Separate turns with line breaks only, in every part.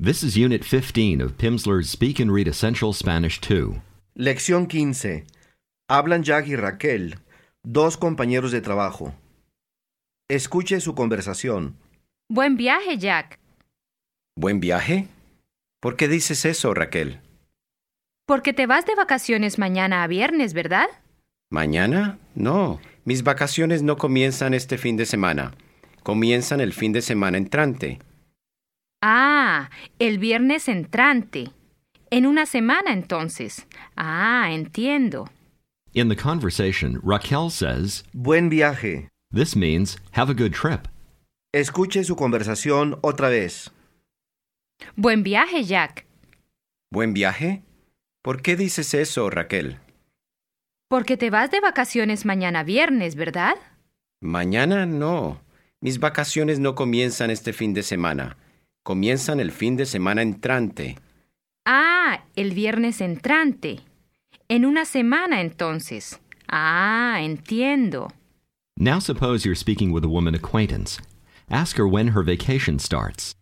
This is Unit 15 of Pimsleur's Speak and Read Essential Spanish 2.
Lección 15. Hablan Jack y Raquel, dos compañeros de trabajo. Escuche su conversación.
Buen viaje, Jack.
¿Buen viaje? ¿Por qué dices eso, Raquel?
Porque te vas de vacaciones mañana a viernes, ¿verdad?
¿Mañana? No. Mis vacaciones no comienzan este fin de semana. Comienzan el fin de semana entrante.
Ah, el viernes entrante. En una semana, entonces. Ah, entiendo.
In the conversation, Raquel says,
Buen viaje.
this means have a good trip.
Escuche su conversación otra vez.
Buen viaje, Jack.
¿Buen viaje? ¿Por qué dices eso, Raquel?
Porque te vas de vacaciones mañana viernes, ¿verdad?
Mañana no. Mis vacaciones no comienzan este fin de semana. Comienzan el fin de semana entrante.
Ah, el viernes entrante. En una semana, entonces. Ah, entiendo.
Now suppose you're speaking with a woman acquaintance. Ask her when her vacation starts.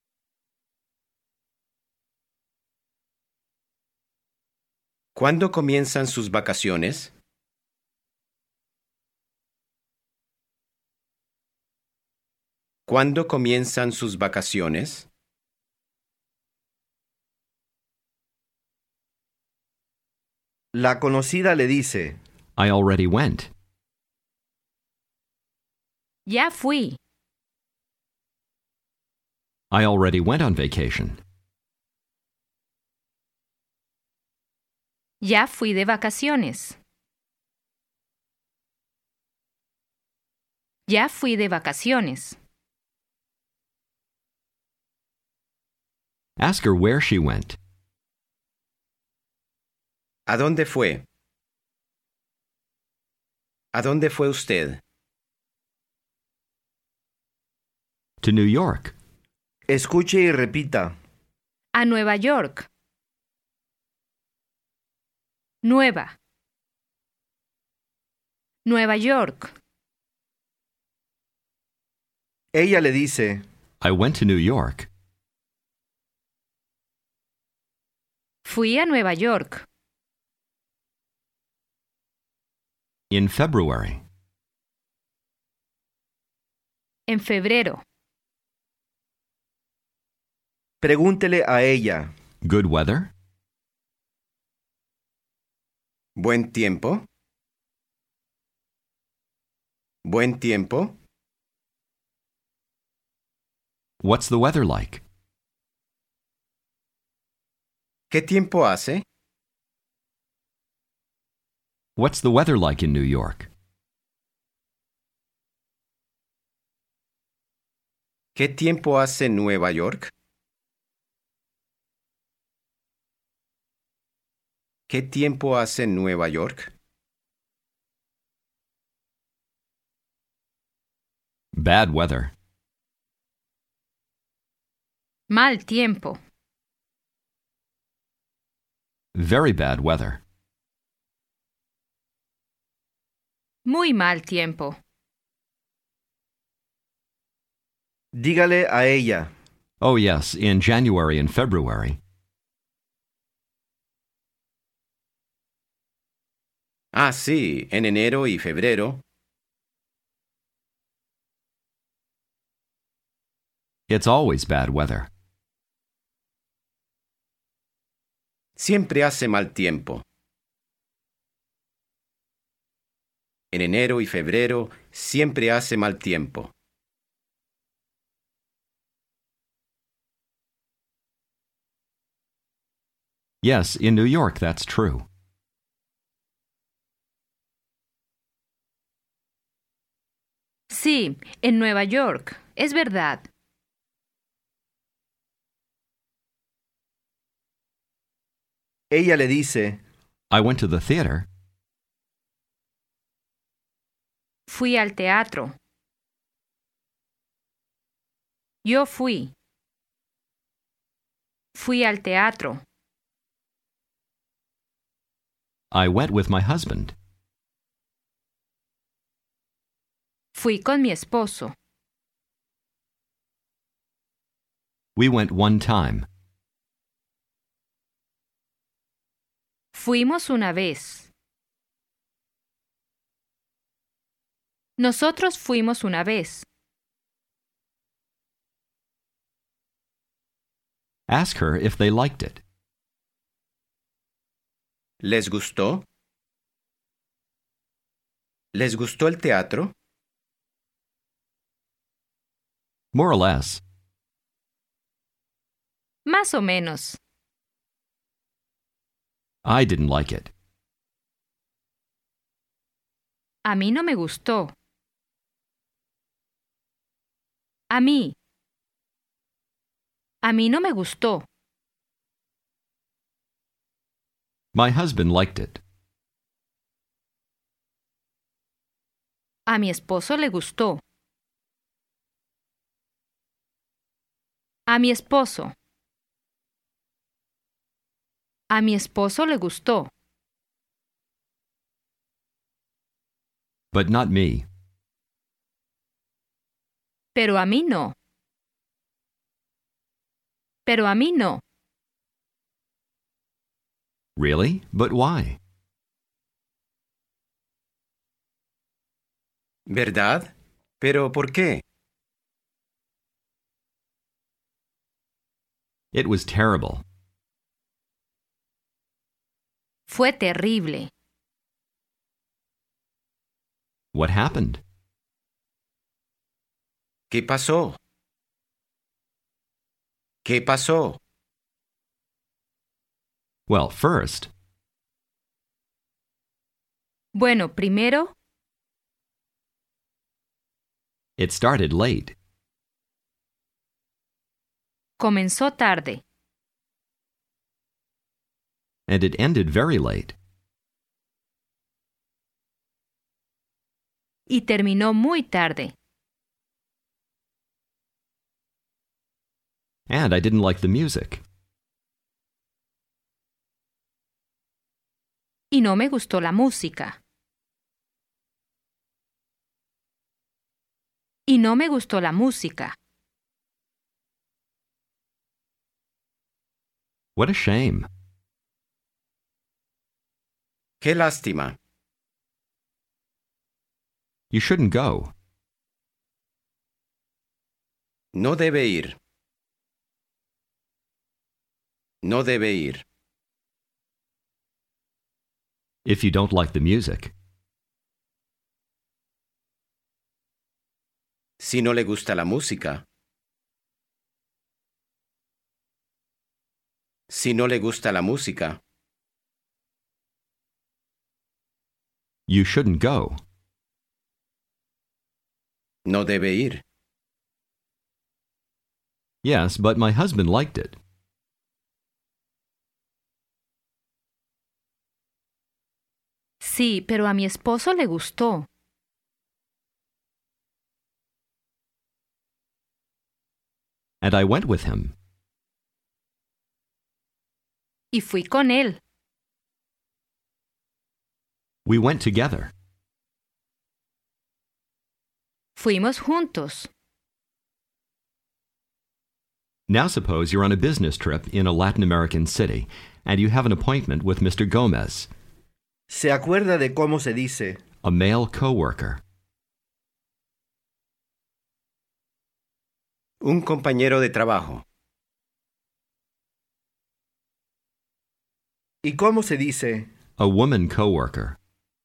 ¿Cuándo comienzan sus vacaciones? ¿Cuándo comienzan sus vacaciones?
La conocida le dice,
I already went.
Ya fui.
I already went on vacation.
Ya fui de vacaciones. Ya fui de vacaciones.
Ask her where she went.
¿A dónde fue? ¿A dónde fue usted?
To New York.
escuche y repita.
A Nueva York. Nueva. Nueva York.
Ella le dice,
I went to New York.
Fui a Nueva York.
In February.
En febrero.
pregúntele a ella.
Good weather.
¿Buen tiempo? ¿Buen tiempo?
What's the weather like?
¿Qué tiempo hace?
What's the weather like in New York?
¿Qué tiempo hace en Nueva York? ¿Qué tiempo hace en Nueva York?
Bad weather.
Mal tiempo.
Very bad weather.
Muy mal tiempo.
Dígale a ella.
Oh yes, in January and February.
Ah, sí, en enero y febrero.
It's always bad weather.
Siempre hace mal tiempo. En enero y febrero siempre hace mal tiempo.
Yes, in New York that's true.
Sí, en Nueva York. Es verdad.
Ella le dice,
I went to the theater.
Fui al teatro. Yo fui. Fui al teatro.
I went with my husband.
Fui con mi esposo.
We went one time.
Fuimos una vez. Nosotros fuimos una vez.
Ask her if they liked it.
¿Les gustó? ¿Les gustó el teatro?
More or less.
Más o menos.
I didn't like it.
A mí no me gustó. A mí. A mí no me gustó.
My husband liked it.
A mi esposo le gustó. A mi esposo. A mi esposo le gustó.
But not me.
Pero a mí no. Pero a mí no.
Really? But why?
¿Verdad? ¿Pero por qué?
It was terrible.
Fue terrible.
What happened?
¿Qué pasó? ¿Qué pasó?
Well, first,
Bueno, primero,
it started late.
comenzó tarde.
And it ended very late.
Y terminó muy tarde.
And I didn't like the music.
Y no me gustó la música. Y no me gustó la música.
What a shame.
¡Qué lástima!
You shouldn't go.
No debe ir. No debe ir.
If you don't like the music.
Si no le gusta la música. Si no le gusta la música.
You shouldn't go.
No debe ir.
Yes, but my husband liked it.
Sí, pero a mi esposo le gustó.
And I went with him.
Y fui con él.
We went together.
Fuimos juntos.
Now suppose you're on a business trip in a Latin American city, and you have an appointment with Mr. Gomez,
¿Se acuerda de cómo se dice?
a male coworker.
Un compañero de trabajo.
¿Y cómo se dice?
A woman coworker.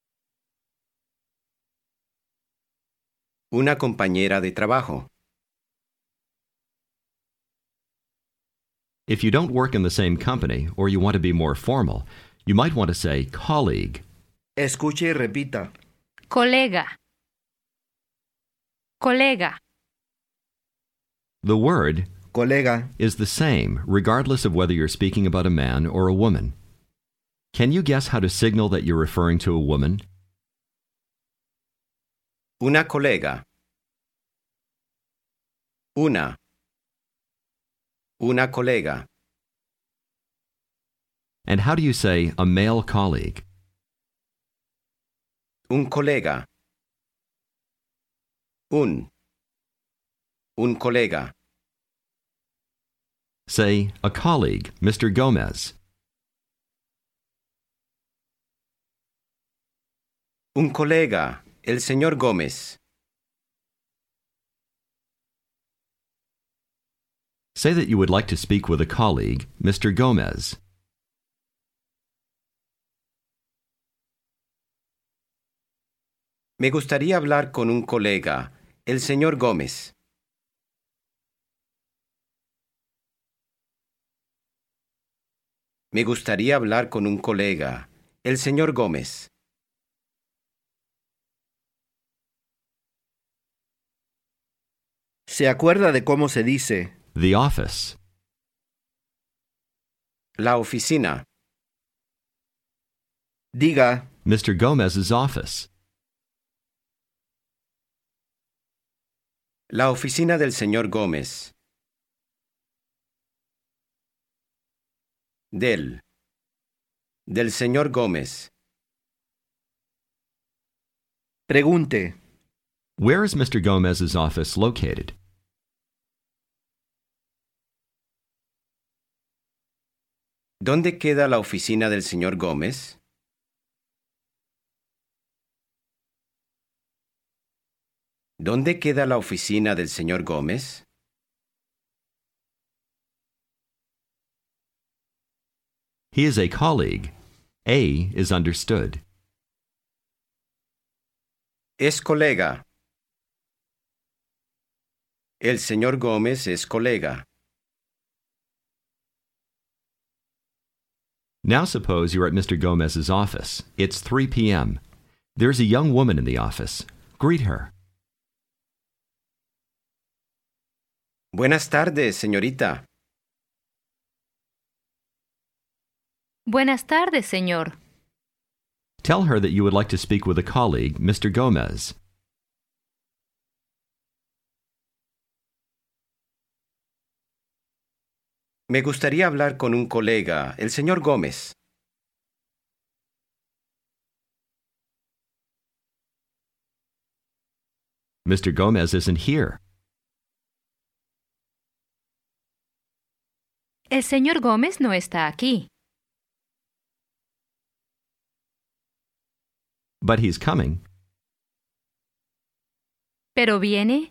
Una compañera de trabajo.
If you don't work in the same company, or you want to be more formal, you might want to say colleague.
Escuche y repita.
Colega. Colega.
The word
Colega.
is the same regardless of whether you're speaking about a man or a woman. Can you guess how to signal that you're referring to a woman?
Una colega. Una colega.
And how do you say a male colleague?
Un colega. Un colega.
Say, a colleague, Mr. Gomez.
Un colega, el señor Gómez.
Say that you would like to speak with a colleague, Mr. Gomez.
Me gustaría hablar con un colega, el señor Gómez. Me gustaría hablar con un colega, el señor Gómez.
¿Se acuerda de cómo se dice?
The office.
La oficina.
Diga,
Mr. Gomez's office.
La oficina del señor Gómez. Del señor Gómez.
pregunte.
Where is Mr. Gomez's office located?
¿Dónde queda la oficina del señor Gómez? ¿Dónde queda la oficina del señor Gómez?
He is a colleague. A is understood.
Es colega. El señor Gómez es colega.
Now suppose you're at Mr. Gomez's office. It's 3 p.m. There's a young woman in the office. Greet her.
Buenas tardes, señorita.
Buenas tardes, señor.
Tell her that you would like to speak with a colleague, Mr. Gomez.
Me gustaría hablar con un colega, el señor Gómez.
Mr. Gomez isn't here.
El señor Gómez no está aquí.
But he's coming.
Pero viene.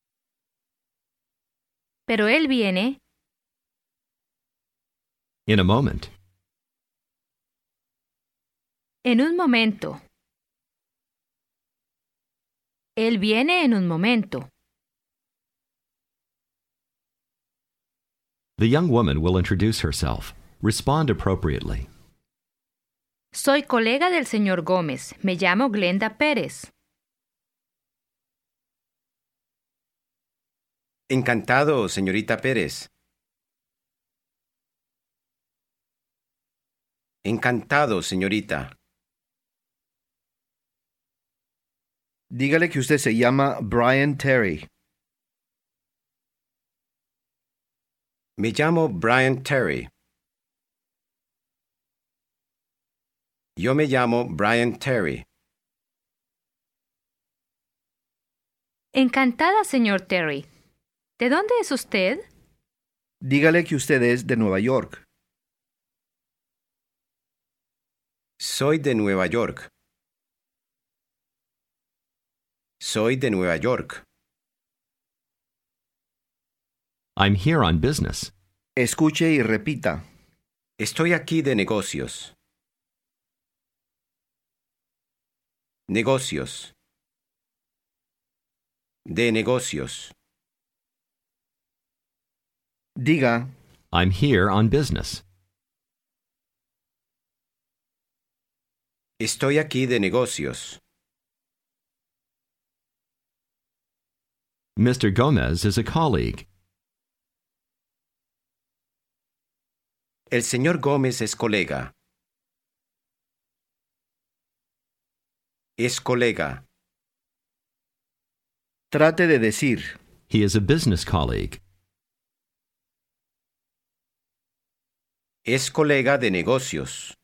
Pero él viene.
In a moment.
En un momento. Él viene en un momento.
The young woman will introduce herself. Respond appropriately.
Soy colega del señor Gómez. Me llamo Glenda Pérez.
Encantado, señorita Pérez. Encantado, señorita.
Dígale que usted se llama Brian Terry.
Me llamo Brian Terry. Yo me llamo Brian Terry.
Encantada, señor Terry. ¿De dónde es usted?
Dígale que usted es de Nueva York.
Soy de Nueva York. Soy de Nueva York.
I'm here on business.
Escuche y repita.
Estoy aquí de negocios. Negocios. De negocios.
Diga,
I'm here on business.
Estoy aquí de negocios.
Mr. Gomez is a colleague.
El señor Gómez es colega. Es colega.
trate de decir.
He is a business colleague.
Es colega de negocios.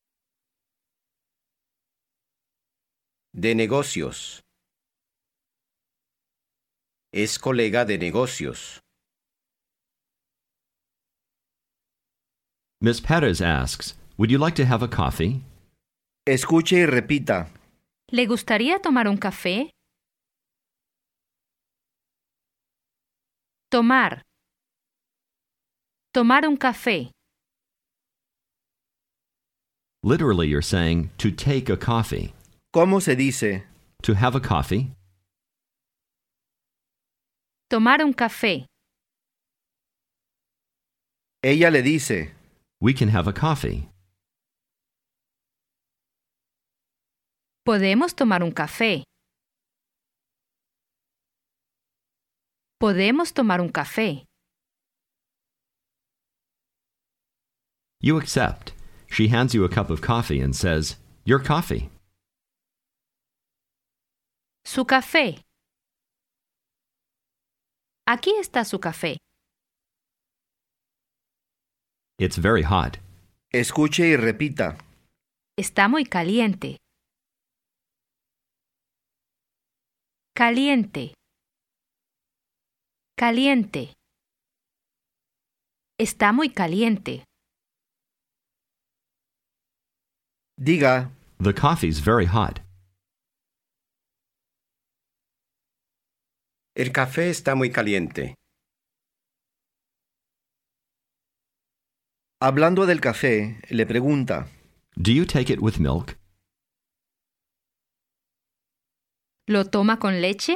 De negocios. Es colega de negocios.
Miss Perez asks, "Would you like to have a coffee?"
Escuche y repita.
¿Le gustaría tomar un café? Tomar. Tomar un café.
Literally, you're saying to take a coffee.
¿Cómo se dice?
To have a coffee?
Tomar un café.
Ella le dice.
We can have a coffee.
Podemos tomar un café. Podemos tomar un café.
You accept. She hands you a cup of coffee and says, "Your coffee."
Su café. Aquí está su café.
It's very hot.
Escuche y repita.
Está muy caliente. Caliente. Caliente. Está muy caliente.
Diga.
The coffee's very hot.
El café está muy caliente.
Hablando del café, le pregunta.
Do you take it with milk?
¿Lo toma con leche?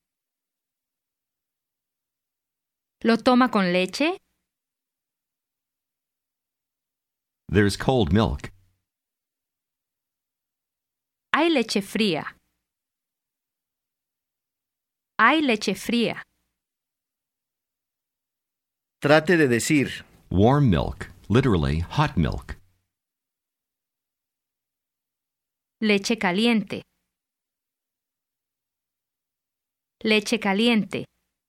¿Lo toma con leche?
There's cold milk.
Hay leche fría. Hay leche fría.
Trate de decir.
Warm milk, literally hot milk.
Leche caliente. Leche caliente.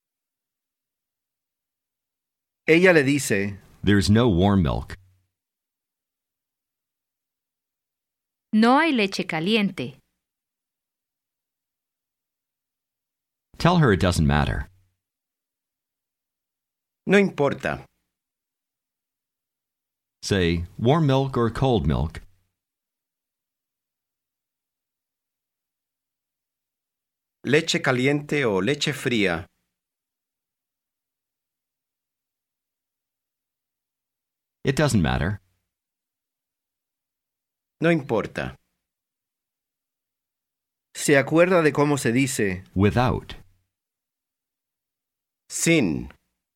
Ella le dice.
There's no warm milk.
No hay leche caliente.
Tell her it doesn't matter.
No importa.
Say, warm milk or cold milk.
Leche caliente o leche fría.
It doesn't matter.
No importa.
¿Se acuerda de cómo se dice?
Without.
Sin.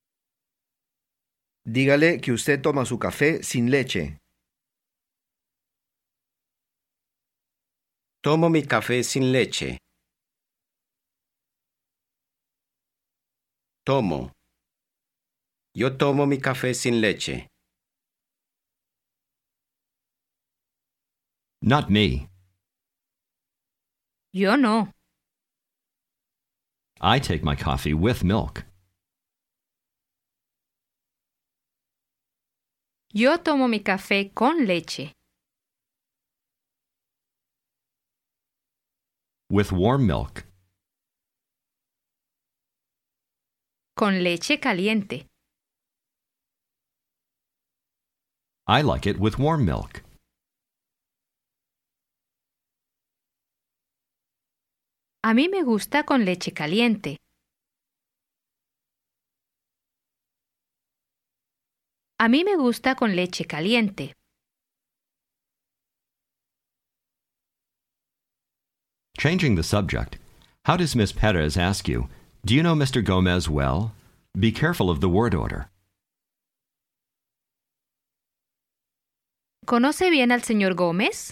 Dígale que usted toma su café sin leche.
Tomo mi café sin leche. Tomo. Yo tomo mi café sin leche.
Not me.
Yo no.
I take my coffee with milk.
Yo tomo mi café con leche.
With warm milk.
Con leche caliente.
I like it with warm milk.
A mí me gusta con leche caliente. A mí me gusta con leche caliente.
Changing the subject, how does Miss Perez ask you, "Do you know Mr. Gomez well?" Be careful of the word order.
¿Conoce bien al señor Gómez?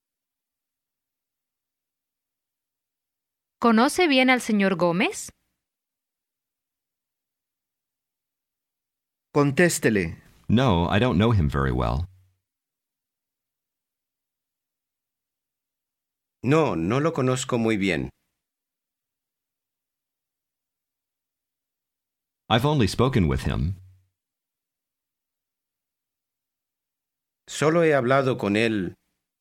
¿Conoce bien al señor Gómez?
Contéstele.
No, I don't know him very well.
No, no lo conozco muy bien.
I've only spoken with him.
Solo he hablado con él.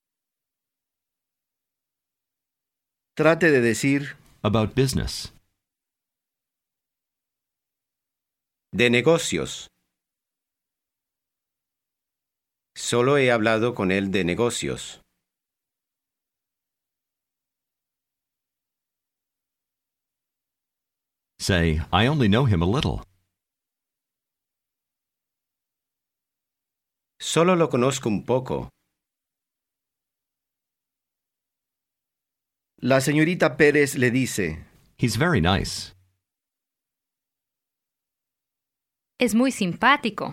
Trate de decir.
About business.
De negocios. Solo he hablado con él de negocios.
Say, I only know him a little.
Solo lo conozco un poco.
La señorita Pérez le dice,
He's very nice.
Es muy simpático.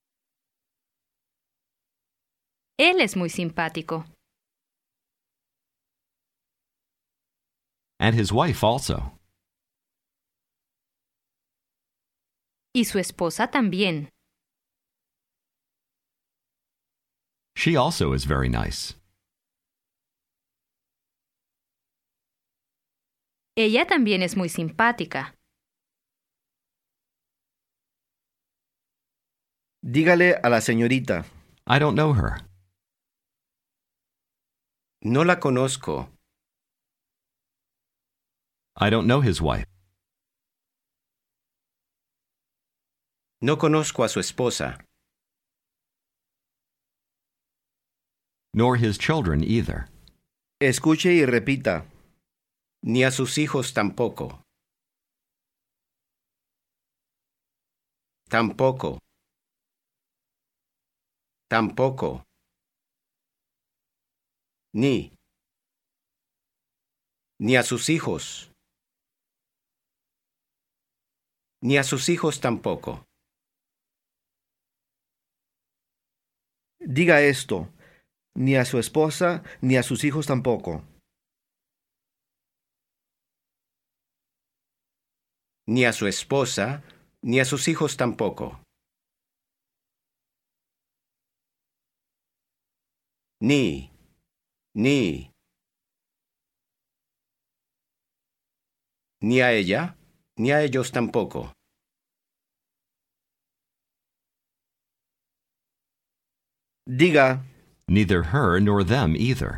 Él es muy simpático.
And his wife also.
Y su esposa también.
She also is very nice.
Ella también es muy simpática.
dígale a la señorita,
I don't know her.
No la conozco.
I don't know his wife.
No conozco a su esposa.
Nor his children either.
escuche y repita,
Ni a sus hijos tampoco. Tampoco. Tampoco. Ni. Ni a sus hijos. Ni a sus hijos tampoco.
diga esto, ni a su esposa ni a sus hijos tampoco.
Ni a su esposa, ni a sus hijos tampoco. Ni. Ni a ella, ni a ellos tampoco.
Diga,
Neither her nor them either.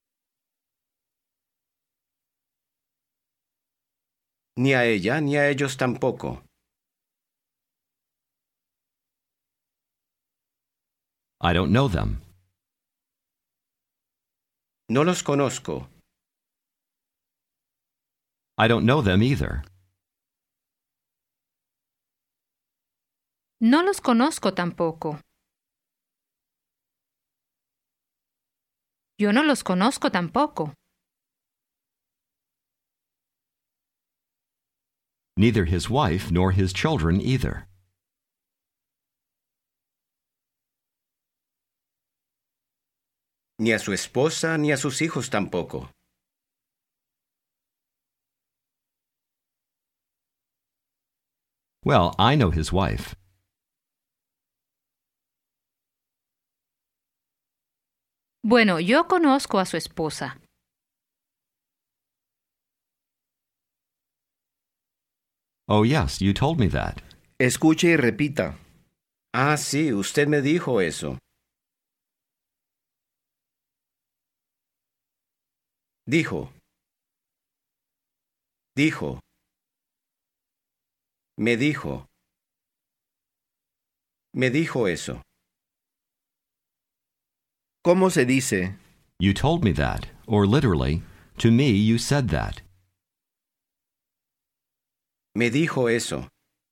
Ni a ella, ni a ellos tampoco.
I don't know them.
No los conozco.
I don't know them either.
No los conozco tampoco. Yo no los conozco tampoco.
Neither his wife nor his children either.
Ni a su esposa, ni a sus hijos tampoco.
Well, I know his wife.
Bueno, yo conozco a su esposa.
Oh, yes, you told me that.
escuche y repita,
Ah, sí, usted me dijo eso. Dijo. Dijo. Me dijo. Me dijo eso.
¿cómo se dice?
You told me that, or literally, to me you said that.
Me dijo eso.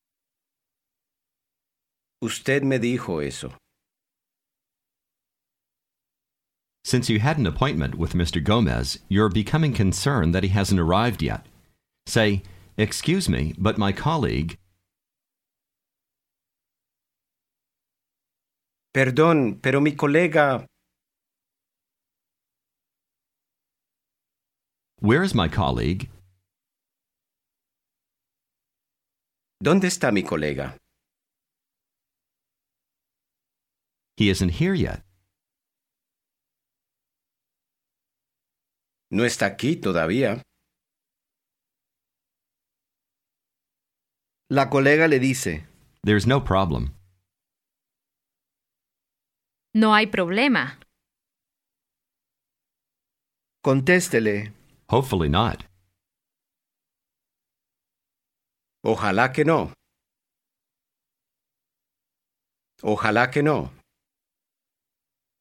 Usted me dijo eso.
Since you had an appointment with Mr. Gomez, you're becoming concerned that he hasn't arrived yet. Say, excuse me, but my colleague...
Perdón, pero mi colega...
Where is my colleague?
¿Dónde está mi colega?
He isn't here yet.
No está aquí todavía.
La colega le dice,
There's no problem.
No hay problema.
contéstele,
Hopefully not.
Ojalá que no. Ojalá que no.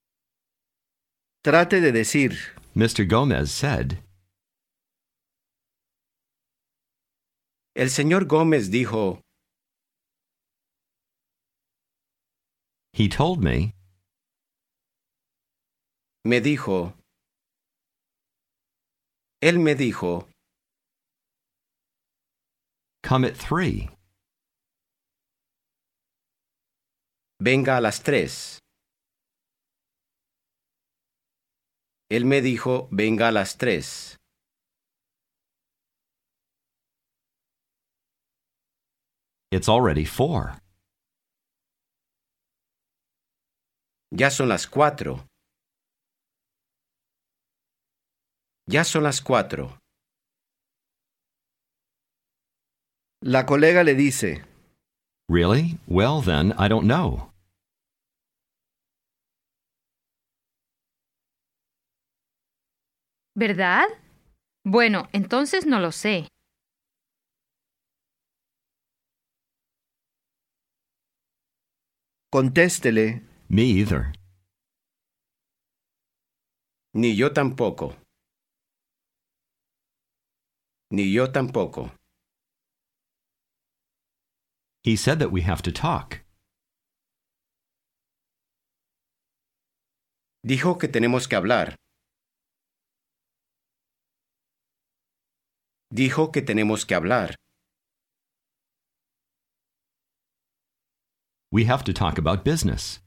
Trate de decir,
Mr. Gomez said,
El señor Gómez dijo,
he told me,
me dijo, él me dijo,
come at 3.
venga a las 3. Él me dijo, venga a las 3.
It's already 4.
Ya son las 4. Ya son las 4.
la colega le dice,
Really? Well, then, I don't know.
¿Verdad? Bueno, entonces no lo sé.
contéstele,
Me either.
Ni yo tampoco. Ni yo tampoco.
He said that we have to talk.
Dijo que tenemos que hablar. Dijo que tenemos que hablar.
We have to talk about business.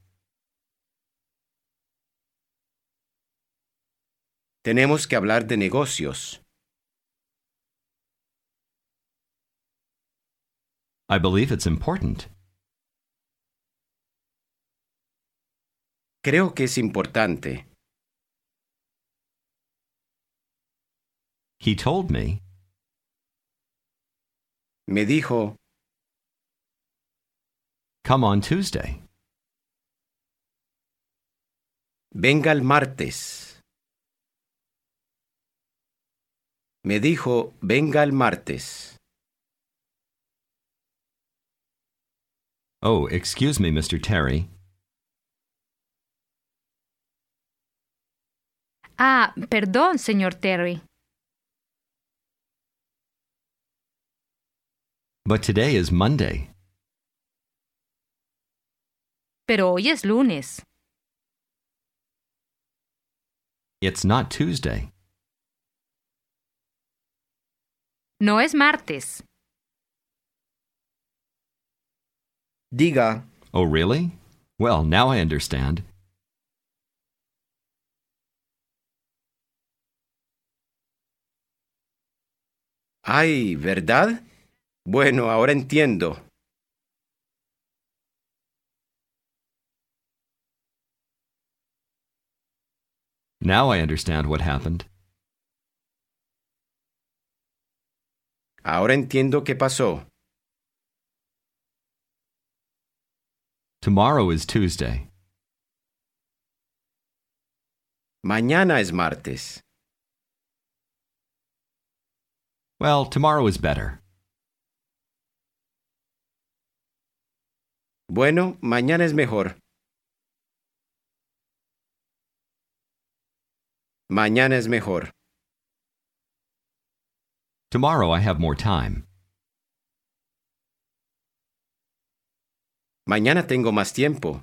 Tenemos que hablar de negocios.
I believe it's important.
Creo que es importante.
He told me,
Me dijo,
come on Tuesday.
venga el martes. Me dijo, venga el martes.
Oh, excuse me, Mr. Terry.
Ah, perdón, señor Terry.
But today is Monday.
Pero hoy es lunes.
It's not Tuesday.
No es martes.
diga,
Oh, really? Well, now I understand.
Ay, ¿verdad? Bueno, ahora entiendo.
Now I understand what happened.
Ahora entiendo qué pasó.
Tomorrow is Tuesday.
Mañana es martes.
Well, tomorrow is better.
Bueno, mañana es mejor. Mañana es mejor.
Tomorrow I have more time.
Mañana tengo más tiempo.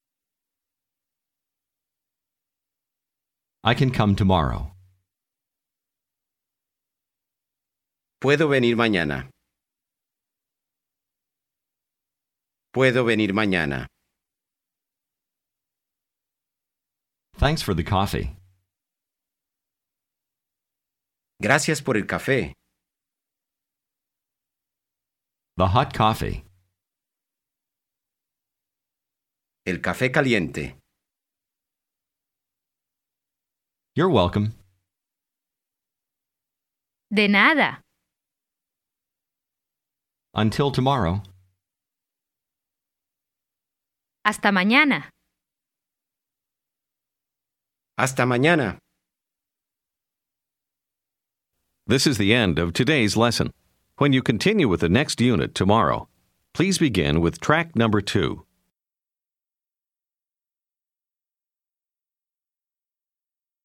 I can come tomorrow.
Puedo venir mañana. Puedo venir mañana.
Thanks for the coffee.
Gracias por el café.
The hot coffee.
El café caliente.
You're welcome.
De nada.
Until tomorrow.
Hasta mañana.
Hasta mañana.
This is the end of today's lesson. When you continue with the next unit tomorrow, please begin with track number 2.